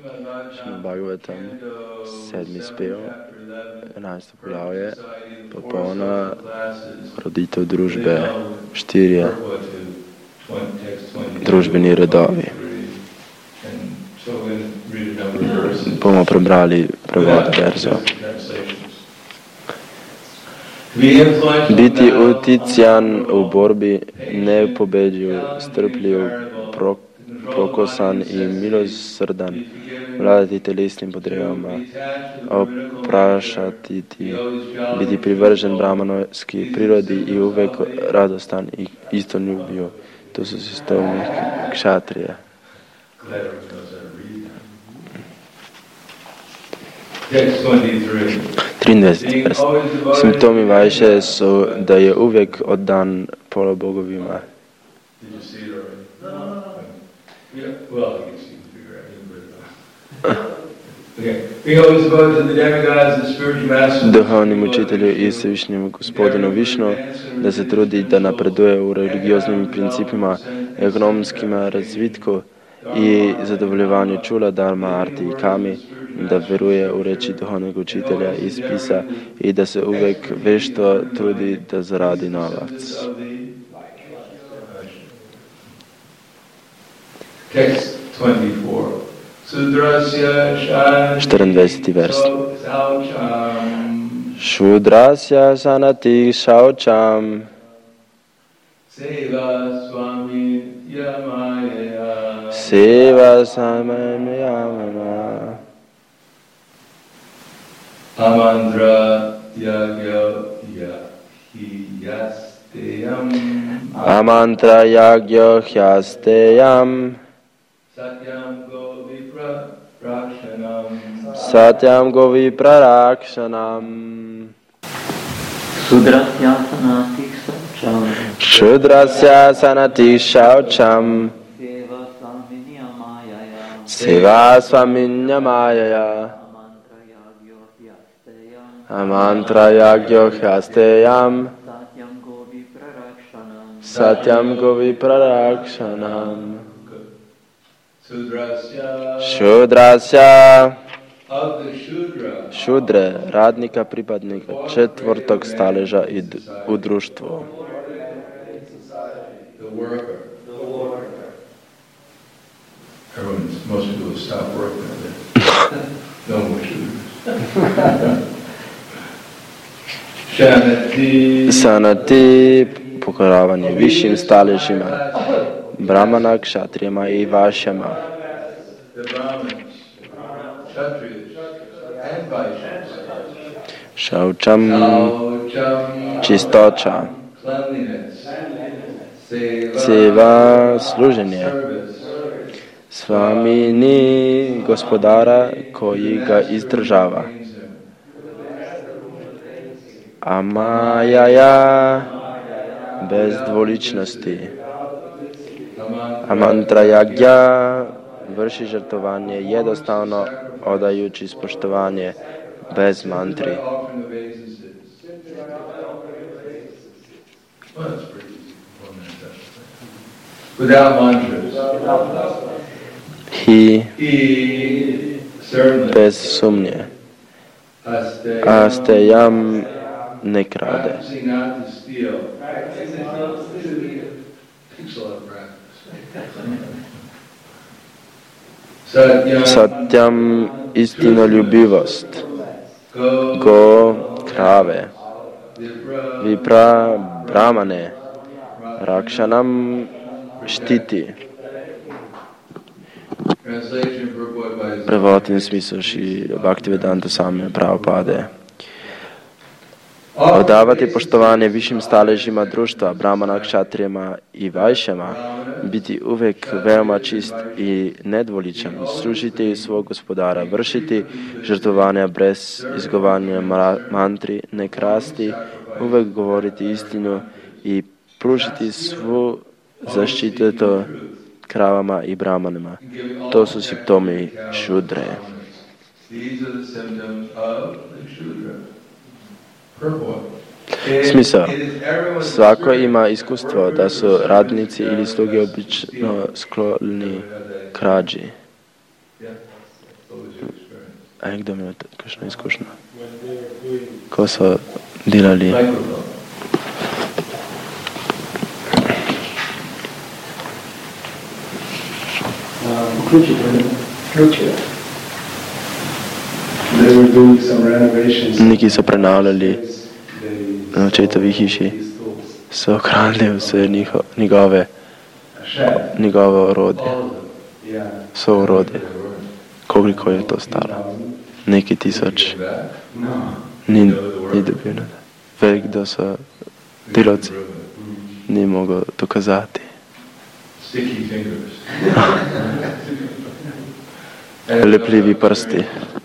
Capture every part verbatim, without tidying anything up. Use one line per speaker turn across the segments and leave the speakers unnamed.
Bhagavatam, sedmi spev, enajsto poglavje, popolna roditev družbe, štirje družbeni redovi. Bomo prebrali prevod verzov. Biti uticijan v borbi, nepobeđiv, strpljiv, prok prokosan in milosrdan, vladati telesnim potrebama, oprašati ti, biti privržen brahmanovski prirodi i uvek radostan i istoljubiv. To su sistemi kšatrije. triindvajseti vers. Simptomi vajše su da je uvek oddan polobogovima. Duhovnim učitelju i Svevišnjem gospodinu Višnu, da se trudi da napreduje u religioznim principima, ekonomskim razvitku i zadovoljevanju čula, dharma, arti i kami, da veruje u reči duhovnog učitelja i spisa i da se uvek vešto trudi da zaradi novac. štiriindvajseti vers. Šudrasya sanati šaučam seva samamyamana amantra yagyo hyasteyam amantra yagyo hyasteyam Satyam Govi Prarakshanam Shudrasya Sanati Shaucham Seva Swaminya Amantra Yagyo Hyasteyam Satyam Govi Prarakshanam Šudrasya Šudre, radnika, pripadnika četvrtog staleža i u društvu. Sanati, pokoravanje višim staležima, brahmana, kšatrijama i vašama. Šaučam, čistoća, seva, služenje, svamini, gospodara koji ga izdržava. Amajaja, bez dvoličnosti. Amantra yagya, vrši žrtvovanje jednostavno odajući spoštovanje bez mantri. I bez sumnje. Asteyam ne krade. Satyam istinoljubivost. Go krave. Vipra brahmane. Rakshanam štiti. Prevod in smisel Šri Bhaktivedanta Swami Prabhupade. Odavati poštovanje višim staležima društva, brahmana, kšatrijama i vajšama, biti uvek veoma čist i nedvoličan, služiti svog gospodara, vršiti žrtvovanja bez izgovaranja mantri, ne krasti, uvek govoriti istinu i pružiti svu zaštitu kravama i brahmanima. To su simptomi šudre. Smisao. Svako ima iskustvo da su radnici ili sluge obično skloni krađi. A je kdo imel kakšno izkušnjo? Ko so delali neki so prenavljali na očetovi hiši, so okradli vse njiho, njegove njegove orodje, so orodje. Koliko je to stalo? Neki tisoč. Ni, ni dobil nada. Velik, kdo so delavci, ni mogel dokazati. Lepljivi prsti.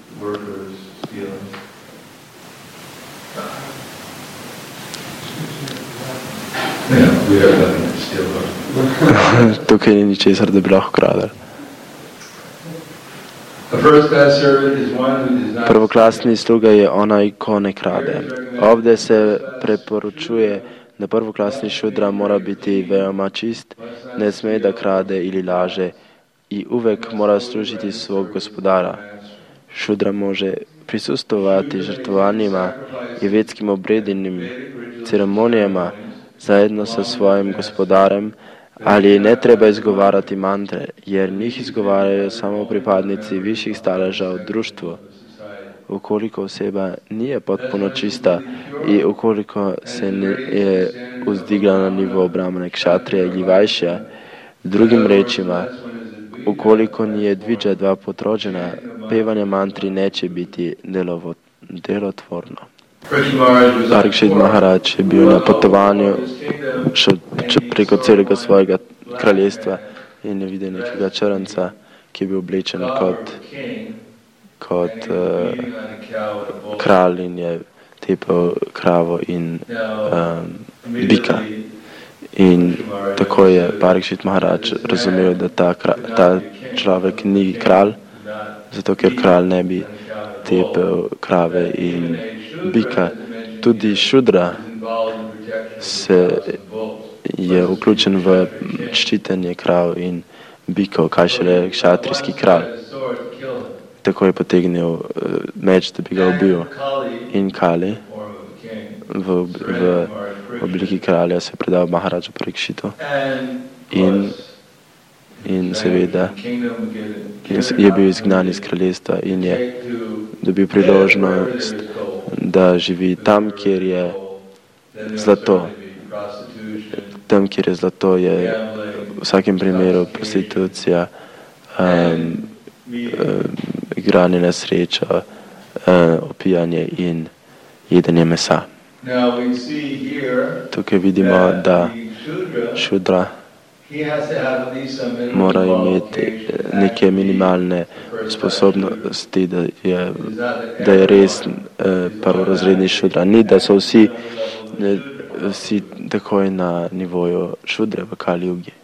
Tukaj ni ničesar, da bi lahko kradel. Prvoklasni sluga je onaj, ko ne krade. Ovdje se preporočuje, da prvoklasni šudra mora biti veoma čist, ne sme da krade ili laže i uvek mora služiti svog gospodara. Šudra može prisustovati žrtvovanjima i vetskim obrednim ceremonijama zajedno sa svojim gospodarem, ali ne treba izgovarati mantre, jer njih izgovaraju samo pripadnici višjih staleža u društvu. Ukoliko oseba nije potpuno čista i ukoliko se ne je uzdigla na nivo brahmane, kšatrija ili vajšja, drugim rečima, ukoliko nije dviđa dva potrođena, pevanje mantri neće biti delovo, delotvorno. Parikšit Maharaj je bil na potovanju šel preko celega svojega kraljestva in je videl nekega črnca, ki je bil oblečen kot, kot uh, kralj in je tepel kravo in um, bika. In tako je Parikšit Maharaj razumel, da ta, ta človek ni kralj, zato ker kralj ne bi tepel krave in bika. Tudi šudra se je vključen v ščitenje krav in bikov, kaj šele kšatrijski kralj. Tako je potegnil meč, da bi ga ubil. In Kali v, v obliki kralja se je predal Maharadžu Parikšitu. In, in seveda je bil izgnan iz kraljestva in je dobil priložnost, da živi tam, kjer je zlato. Tam, kjer je zlato, je v vsakem primeru prostitucija, um, um, igranje na srečo, um, opijanje in jedenje mesa. Tukaj vidimo, da šudra mora imeti neke minimalne sposobnosti, da je, da je res eh, prvorazredni šudra. Ni, da so vsi, eh, vsi takoj na nivoju šudre v Kali Jugi.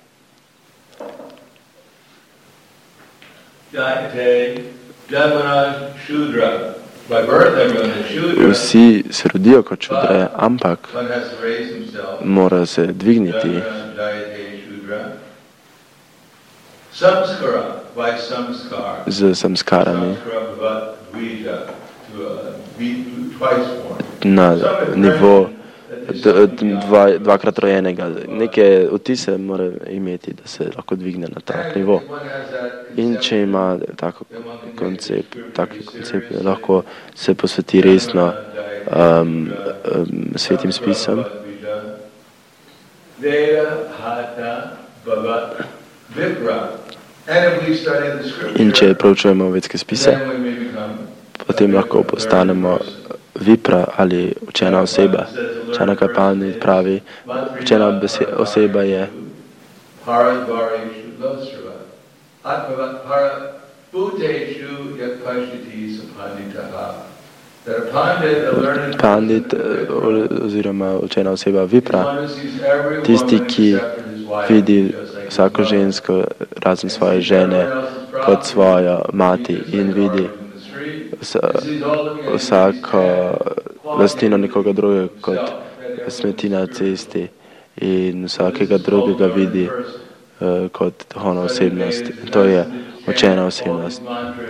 Vsi se rodijo kot šudre, ampak mora se dvigniti. Z samskarami na nivo dva, dvakrat rojenega. Neke vtise mora imeti, da se lahko dvigne na tak nivo. In če ima tako koncept, taki koncept, lahko se posveti resno um, um, svetim spisom. In če proučujemo vedske spise, potem lahko postanemo vipra ali učena oseba. Učena Kapalni pravi, učena oseba je pandit oziroma učena oseba vipra, tisti, ki vidi vsako žensko, razen svoje žene, kot svojo mati in vidi vsako lastnino nekoga drugega kot smeti na cesti in vsakega drugega vidi uh, kot duhovno osebnost. To je učena osebnost.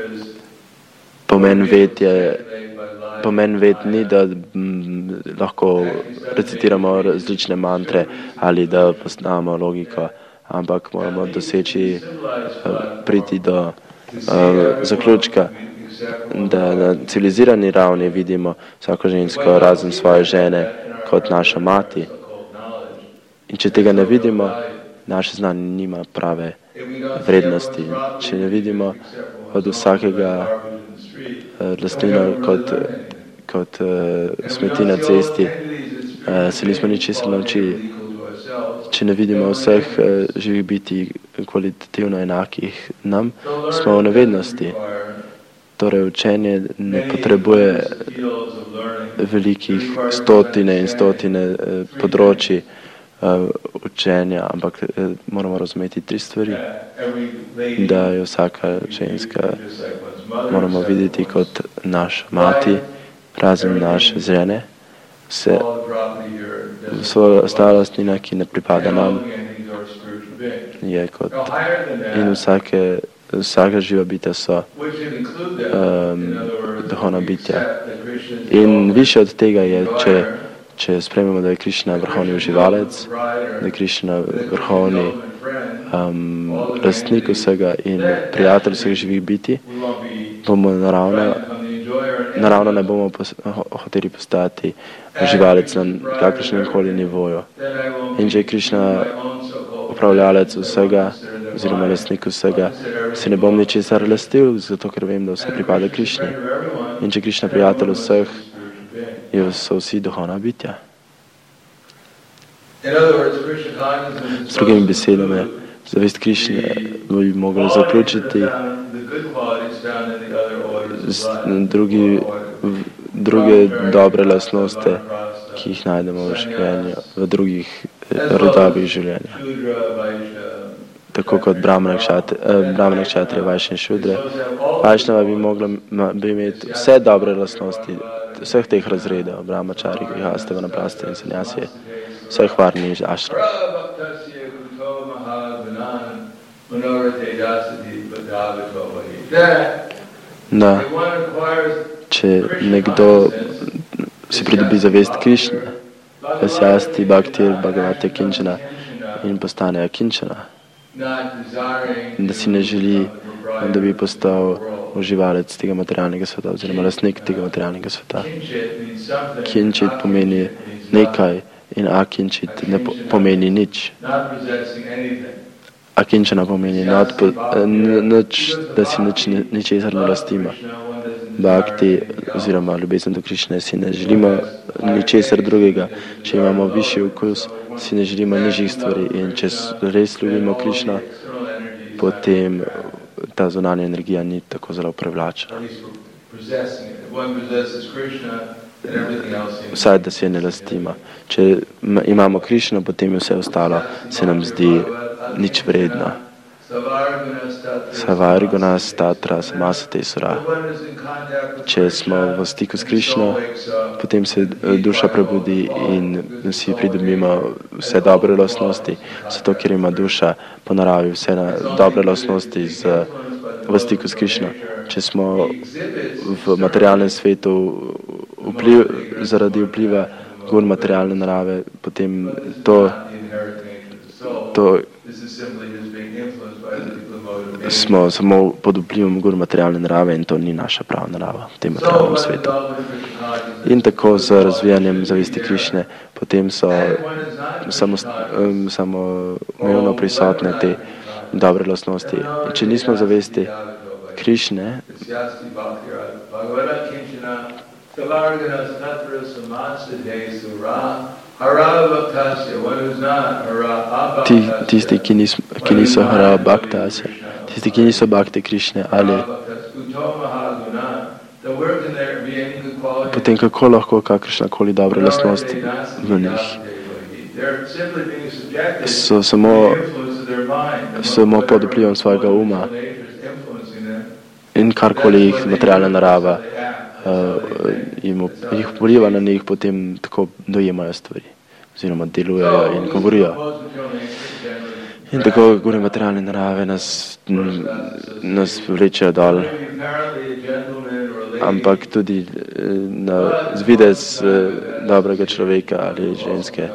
Pomen ved je, pomen ved ni, da m, lahko recitiramo različne mantre ali da poznamo logiko, ampak moramo doseči, priti do uh, zaključka, da na civilizirani ravni vidimo vsako žensko razen svoje žene kot naša mati. In če tega ne vidimo, naše znanje nima prave vrednosti. Če ne vidimo od vsakega uh, rastlina kot, kot uh, smeti na cesti, uh, se nismo ničesar naučili. Če ne vidimo vseh uh, živih biti kvalitativno enakih nam, smo v nevednosti. Torej, učenje ne potrebuje velikih stotine in stotine uh, področji uh, učenja, ampak uh, moramo razumeti tri stvari. Da je vsaka ženska moramo videti kot naša mati, razen naše žene, vse ostala lastnina, ki ne pripada nam, je kot in vsake, vsaka živa bitja so um, duhovna bitja. In više od tega je, če, če sprememo, da je Krišna vrhovni uživalec, da je Krišna vrhovni um, lastnik vsega in prijatelj vseh živih biti, bomo naravno, naravno ne bomo pos, hoteli postati uživalec na kakršnem koli nivoju. In če je Krišna upravljalec vsega, oziroma lastnik vsega, se ne bom ničesar lastil, zato ker vem, da vse pripada Krišni. In če je Krišna prijatelj vseh, so vsi duhovna bitja. S drugimi besedami, zavest Krišne bi mogla zaključiti drugi, druge dobre lastnosti, ki jih najdemo v življenju, v drugih rodovih življenja. Tako kot Brahmana, Kshatriya, Vajšja in Šudre. Vajšnava bi mogla bi imeti vse dobre lastnosti vseh teh razredov, brahmačari, grihasthe, vanaprasthe in sanjasije, vseh varni ašram. Da, če nekdo si pridobi zavest Krišne, Vasyasti, Bhaktir, Bhagavati, Kinčana in postane Akinčana, da si ne želi, da bi postal uživalec tega materialnega sveta oziroma lastnik tega materialnega sveta. Kinčit pomeni nekaj in akinčit ne pomeni nič. Akinčana pomeni nadpo, nič, da si nič, ničesar ne lastimo. Bhakti oziroma ljubezen do Krišne si ne želimo ničesar drugega. Če imamo višji okus, si ne želimo nižjih stvari in če res ljubimo Krišno, potem ta zunanja energija ni tako zelo privlačna. Vsaj, da si je ne lastimo. Če imamo Krišno, potem je vse ostalo, se nam zdi nič vredno. Savargunas tatra samasate sura. Če smo v stiku s Krišno, potem se duša prebudi in si pridobimo vse dobre lastnosti, zato ker ima duša po naravi vse na dobre lastnosti z, v stiku s Krišno. Če smo v materialnem svetu vpliv, zaradi vpliva gun materialne narave, potem to, to smo samo pod vplivom gur materialne narave in to ni naša prava narava v tem materialnem svetu. In tako z razvijanjem zavesti Krišne potem so samo, um, samo umevno prisotne te dobre lastnosti. In če nismo zavesti Krišne, Ti, tisti, ki, nis, ki niso hara bhaktasya, tisti, ki niso bhakti Krišne, ali potem kako lahko kakršnakoli dobra lastnost v njih so samo, samo pod vplivom svojega uma in karkoli jih materialna narava uh, jim, jih vpliva na njih, potem tako dojemajo stvari oziroma delujejo in govorijo. In tako gune materialne narave nas, nas vlečejo dol. Ampak tudi na zvidez dobrega človeka ali ženske.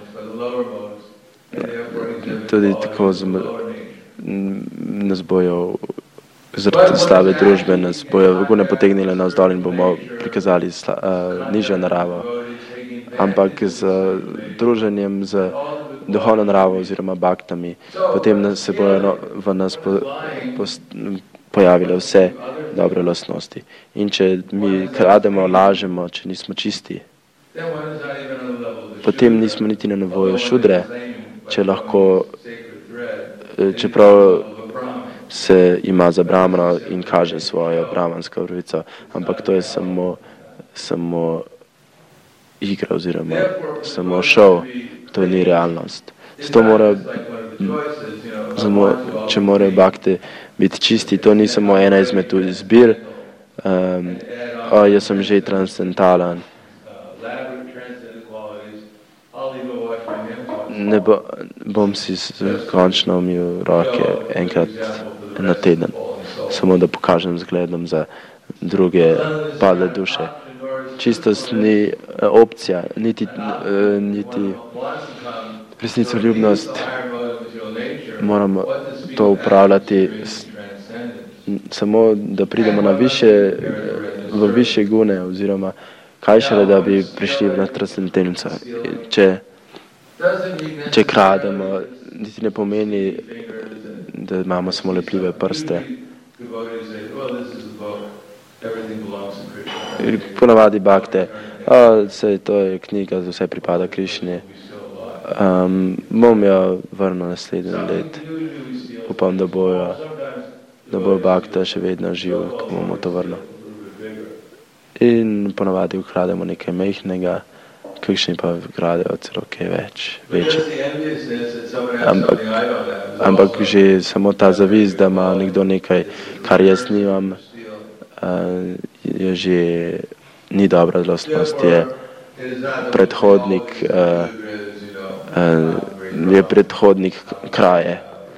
Tudi tako nas bojo zaradi slabe družbe, nas bojo gune potegnile navzdol in bomo prikazali sla, uh, nižjo naravo. Ampak z druženjem, z duhovno naravo oziroma baktami, potem nas se bojo no, v nas po, po, pojavile vse dobre lastnosti. In če mi krademo, lažemo, če nismo čisti, potem nismo niti na nivoju šudre, če lahko, čeprav se ima za brahmana in kaže svojo brahmansko vrvico, ampak to je samo, samo igra oziroma samo šov, to ni realnost. Zato mora, samo, če morajo bakte biti čisti, to ni samo ena izmed izbir, um, o, jaz sem že transcendentalen. Ne bo, bom si končno umil roke enkrat na teden, samo da pokažem zgledom za druge padle duše. Čistost ni opcija, niti, niti resnicoljubnost. Moramo to upravljati samo, da pridemo na više, v više gune, oziroma kaj šele, da bi prišli na transcendenco. Če, če krademo, niti ne pomeni, da imamo samo lepljive prste. Ponavadi bakte, a, sej, to je knjiga, vse pripada Krišni. Um, bom jo vrnil naslednji let. Upam, da bojo, da bojo bakta še vedno živ, ko bomo to vrnil. In ponavadi ukrademo nekaj mejhnega, kakšni pa ukradejo celo kaj več, večje. Ampak, ampak že samo ta zavis, da ima nekdo nekaj, kar jaz nimam, uh, je že ni dobra lastnost, je predhodnik, uh, uh, je predhodnik kraje.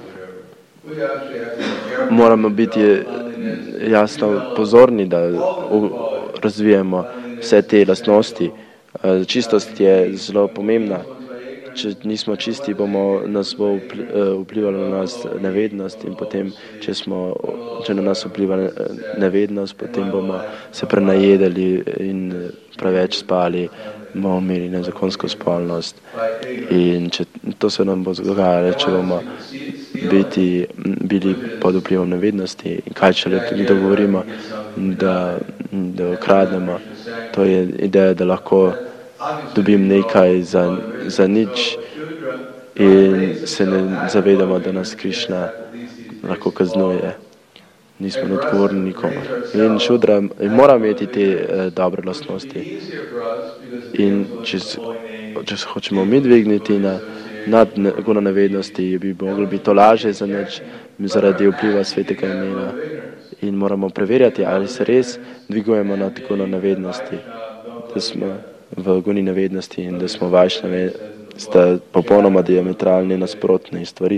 Moramo biti jasno pozorni, da u, razvijemo vse te lastnosti. Uh, čistost je zelo pomembna. Če nismo čisti, bomo, nas bo vplivalo na nas nevednost in potem, če, smo, če na nas vpliva nevednost, potem bomo se prenajedali in preveč spali, bomo imeli nezakonsko spolnost. In če, to se nam bo zgajalo, če bomo biti, bili pod vplivom nevednosti in kaj če tudi dogovorimo, da, da ukrademo. To je ideja, da lahko dobim nekaj za, za nič in se ne zavedamo, da nas Krišna lahko kaznuje. Nismo neodgovorni nikomu. In šudra mora imeti te eh, dobre lastnosti. In če, če se hočemo mi dvigniti na, nad guna nevednosti, bi mogli biti to lažje za nič zaradi vpliva svetega imena. In moramo preverjati, ali se res dvigujemo nad guna nevednosti, da smo v guni nevednosti in da smo vajšnjavi, sta popolnoma diametralni nasprotni stvari.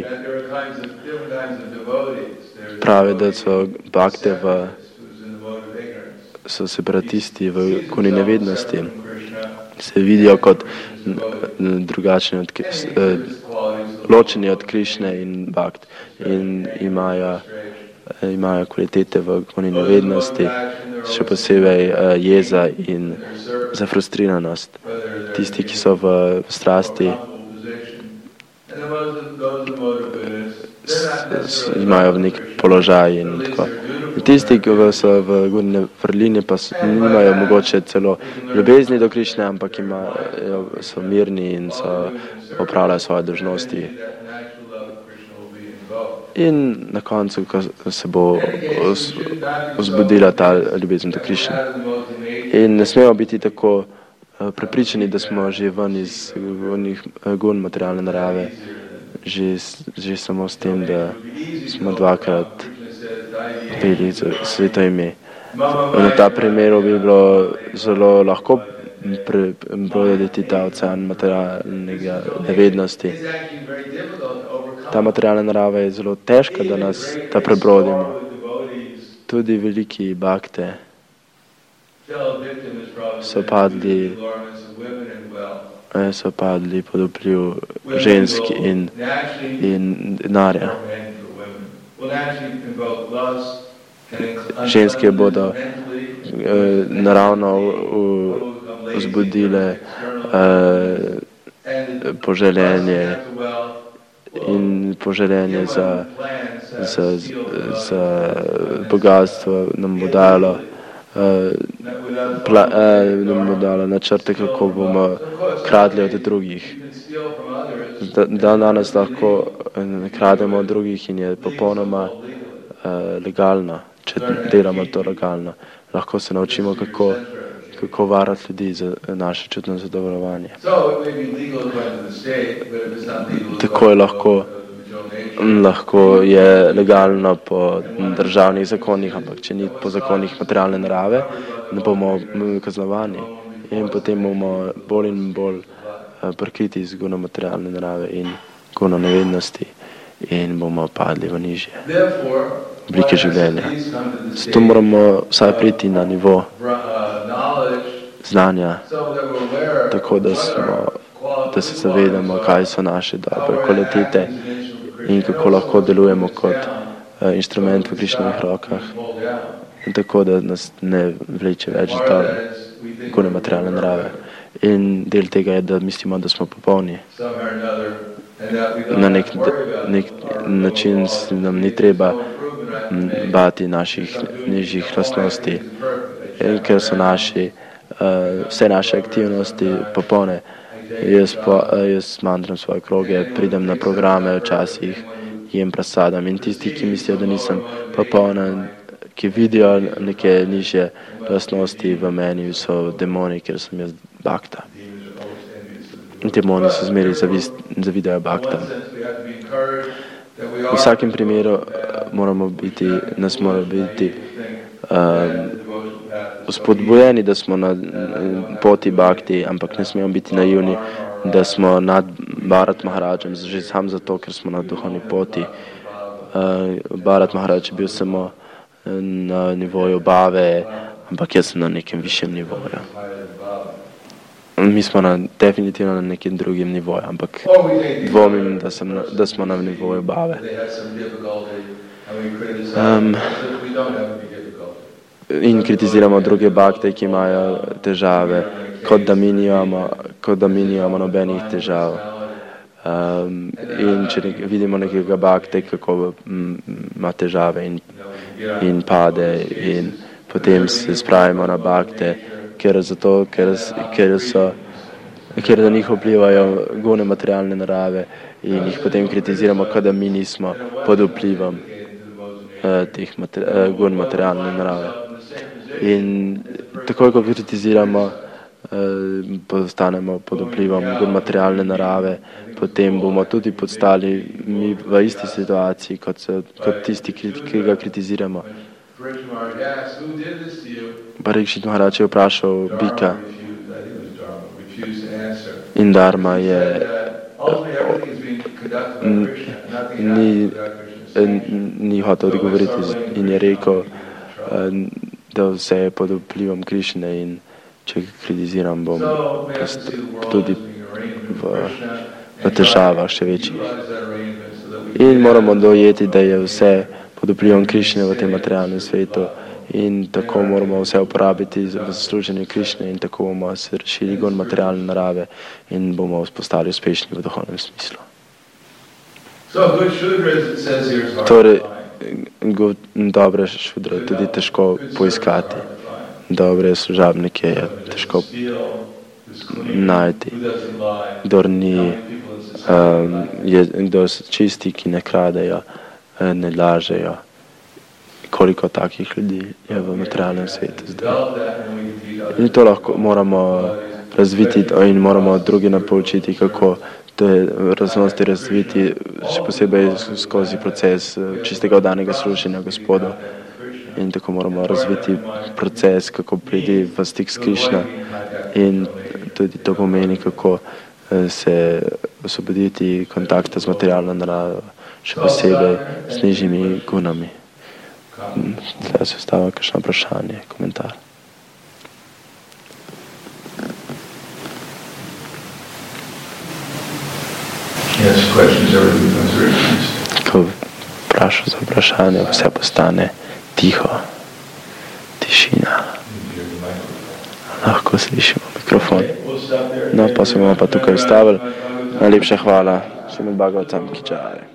Pravi, da so bakte v, so separatisti v guni nevednosti. Se vidijo kot drugačni od, ločeni od Krišne in bakt in imajo, imajo kvalitete v guni nevednosti, še posebej jeza in zafrustriranost. Tisti, ki so v strasti, s, s, imajo nek položaj in tako. Tisti, ki so v guni vrlini, pa so, nimajo mogoče celo ljubezni do Krišne, ampak imajo, so mirni in so opravljajo svoje dolžnosti. In na koncu, ko se bo vzbudila ta ljubezen do Krišne. In ne smemo biti tako prepričani, da smo že ven iz gun materialne narave, že, že samo s tem, da smo dvakrat peli sveto ime. Na ta primeru bi bilo zelo lahko prebroditi ta ocean materialnega nevednosti. ta materialna narava je zelo težka, da nas da prebrodimo. Tudi veliki bhakte so padli, so padli pod vpliv žensk in, in denarja. Ženske bodo eh, naravno vzbudile eh, poželjenje in poželjenje za, za, za bogatstvo nam bo dalo, uh, pla, uh, nam bo dalo načrte, kako bomo kradli od drugih. Da, da danes lahko krademo od drugih in je popolnoma uh, legalno, če delamo to legalno. Lahko se naučimo, kako kako varati ljudi za naše čutno zadovoljevanje. Tako je lahko, lahko je legalno po državnih zakonih, ampak če ni po zakonih materialne narave, ne bomo kaznovani in potem bomo bolj in bolj prekriti z guno materialne narave in guno nevednosti in bomo padli v nižje oblike življenja. Zato moramo vsaj priti na nivo znanja, tako da, smo, da se zavedamo, kaj so naše dobre kvalitete in kako lahko delujemo kot uh, inštrument v Krišnovih rokah, in tako da nas ne vleče več do gune materialne narave. In del tega je, da mislimo, da smo popolni. Na nek, nek način nam ni treba bati naših nižjih lastnosti, ker so naši, uh, vse naše aktivnosti popolne. Jaz, po, jaz mandram svoje kroge, pridem na programe, včasih jem prasadam in tisti, ki mislijo, da nisem popolna, ki vidijo neke nižje lastnosti v meni, so demoni, ker sem jaz bhakta. In demoni se zmeri zavidajo bhaktam. V vsakem primeru moramo biti, nas mora biti um, spodbujeni, da smo na poti bhakti, ampak ne smemo biti naivni, da smo nad Bharat Maharadžem, že sam zato, ker smo na duhovni poti. Uh, Bharat Maharadž je bil samo na nivoju bave, ampak jaz sem na nekem višjem nivoju. Mi smo na, definitivno na nekem drugem nivoju, ampak dvomim, da, sem na, da smo na nivoju bave. Um, in kritiziramo druge bhakte, ki imajo težave, kot da mi nimamo, kot da mi nimamo nobenih težav. Um, in če nek, vidimo nekega bhakte, kako ima težave in, in pade, in potem se spravimo na bhakte, ker zato, ker, ker so, ker na njih vplivajo gune materialne narave in jih potem kritiziramo, kot da mi nismo pod vplivom uh, teh mater, uh, gun materialne narave. In takoj, ko kritiziramo, uh, postanemo pod vplivom gun materialne narave, potem bomo tudi postali mi v isti situaciji, kot, so, kot tisti, ki, ki ga kritiziramo. Parikšit Maharaj je vprašal bika in Dharma je ni, ni hotel odgovoriti in je rekel, da vse je pod vplivom Krišne in če ga kritiziram, bom tudi v, v težavah še večjih. In moramo dojeti, da je vse pod vplivom Krišne v tem materialnem svetu in tako moramo vse uporabiti v služenju Krišne in tako bomo se rešili gon materialne narave in bomo postali uspešni v duhovnem smislu. Torej, dobre šudre je tudi težko poiskati. Dobre služabnike je težko najti. Kdor ni, um, je, kdor so čisti, ki ne kradejo, ne lažejo. Koliko takih ljudi je v materialnem svetu zdaj. In to lahko moramo razviti in moramo drugi napoučiti, kako te raznosti razviti, še posebej skozi proces čistega oddanega služenja Gospodu. In tako moramo razviti proces, kako priti v stik s Krišno in tudi to pomeni, kako se osvoboditi kontakta z materialno naravo. še posebej s nižjimi gunami. Zdaj se ostava kakšno vprašanje, komentar. Ko vprašam za vprašanje, vse postane tiho, tišina. Lahko slišimo mikrofon. No, pa se bomo pa tukaj ustavili. Najlepša hvala, Šrimad Bhagavatam ki jai.